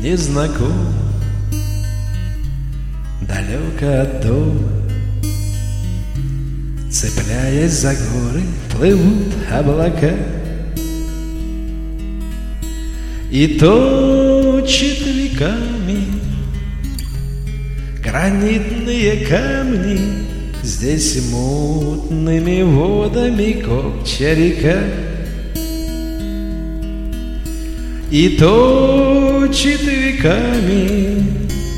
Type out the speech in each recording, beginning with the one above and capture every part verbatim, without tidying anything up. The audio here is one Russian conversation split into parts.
незнакомо, далеко от дома, цепляясь за горы, плывут облака. И точит веками гранитные камни, здесь мутными водами копча река. И точит веками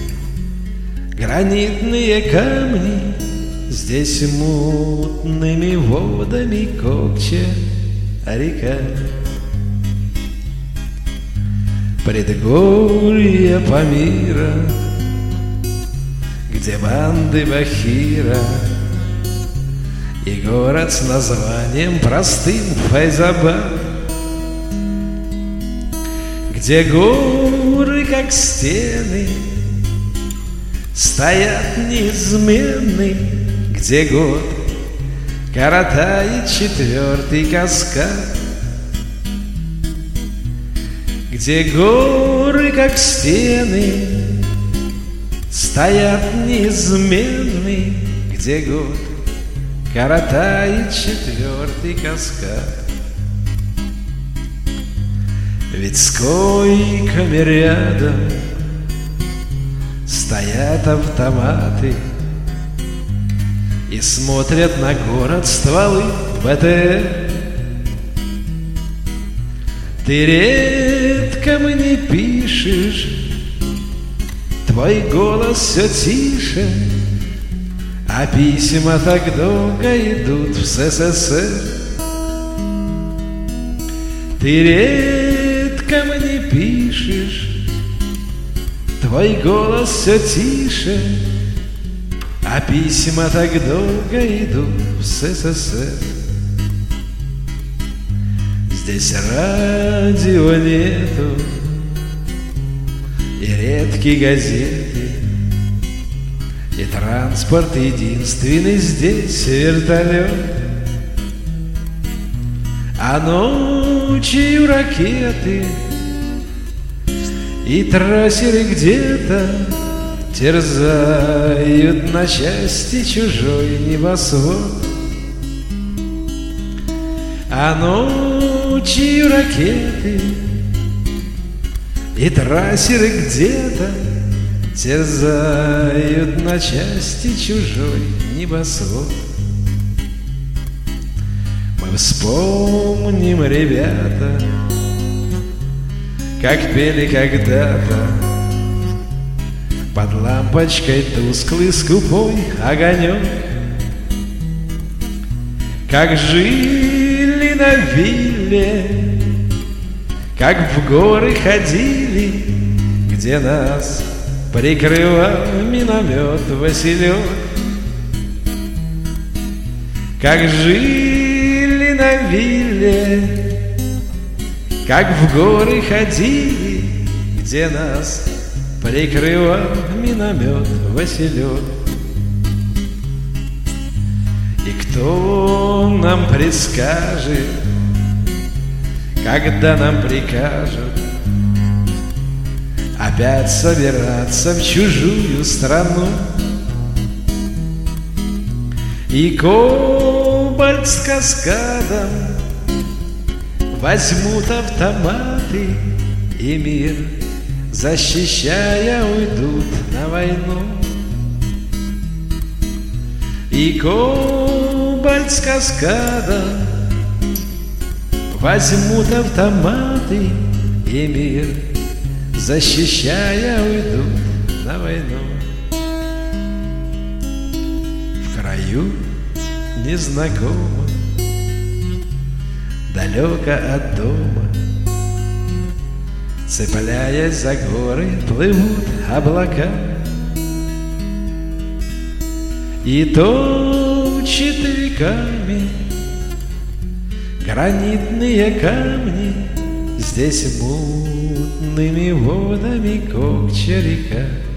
гранитные камни, здесь мутными водами копча река. Предгорье Памира, где банды Бахира, и город с названием простым Файзабад, где горы, как стены, стоят неизменны, где год коротает четвертый каскад, где горы, как стены, стоят неизменны, где год коротает четвертый каскад. Ведь с койками рядом стоят автоматы и смотрят на город стволы БТР. Ты редко мне пишешь, твой голос все тише, а письма так долго идут в СССР. Ты редко мне пишешь, твой голос все тише, а письма так долго идут в СССР. Здесь радио нету и редкие газеты, и транспорт единственный здесь вертолет. А ночью ракеты и трассеры где-то терзают на части чужой небосвод. А ночью ракеты и трассеры где-то терзают на части чужой небосвод. Мы вспомним, ребята, как пели когда-то под лампочкой тусклый скупой огонек, как жили на вилле, как в горы ходили, где нас прикрывал миномет Василек. Как жили на вилле, как в горы ходили, где нас прикрывал миномет Василек. И кто нам предскажет, когда нам прикажут опять собираться в чужую страну? И кобальт с каскадом возьмут автоматы, и мир, защищая, уйдут на войну. И кобальт с каскадом возьмут автоматы, и мир, защищая, уйдут на войну. В краю незнакомо, далеко от дома, цепляясь за горы, плывут облака. И точит веками гранитные камни, здесь мутными водами копча река.